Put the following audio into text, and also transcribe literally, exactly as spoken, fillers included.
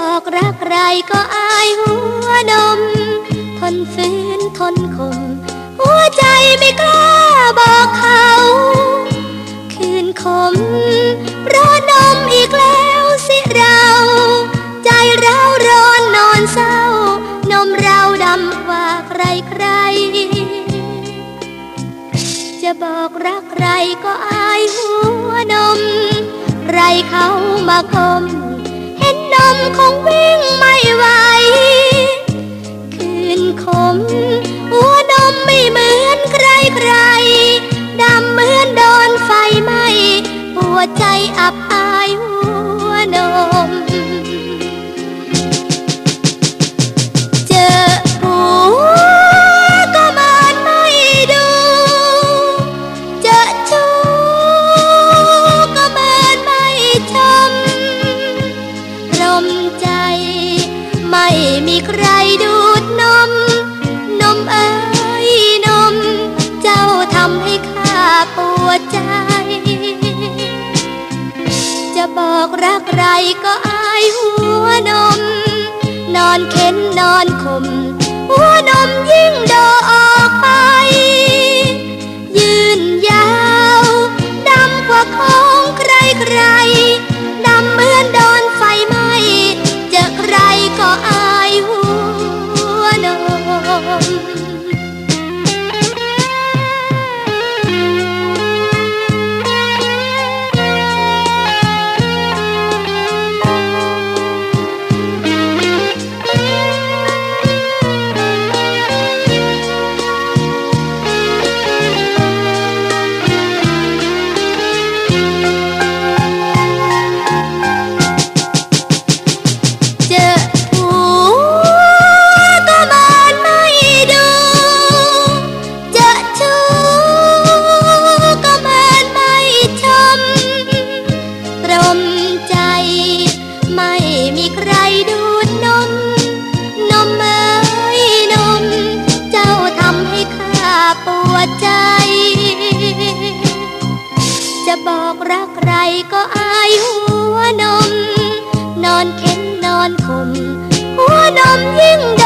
บอกรักใครก็อายหัวนมทนฝืนทนข่มหัวใจไม่กล้าบอกเขาคืนคมเพราะนมอีกแล้วสิเราใจเราร้อนนอนเศร้านมเราดำกว่าใครใครจะบอกรักใครก็อายหัวนมใครเขามาคมเห็นนมคงวิ่งไม่ไหวคืนคมหัวนมไม่เหมือนใครใครดำเหมือนโดนไฟไหม้ปวดใจอับอายหัวนมเจอผัวก็มานไม่ดูเจอชู้ก็มานไม่ชมรมใจไม่มีใครดูดนมนมเอ้ยนมเจ้าทำให้ข้าปวดใจจะบอกรักใครก็อายหัวนมนอนเข็นนอนข่มหัวนมยิ่งโดออกไปยืนยาวดำกว่าของใครใครดำเหมือนโดนไฟไหม้เจอใครก็อายหัวนมจะบอกรักใครก็อายหัวนมนอนเข็นนอนข่มหัวนมยิ่ง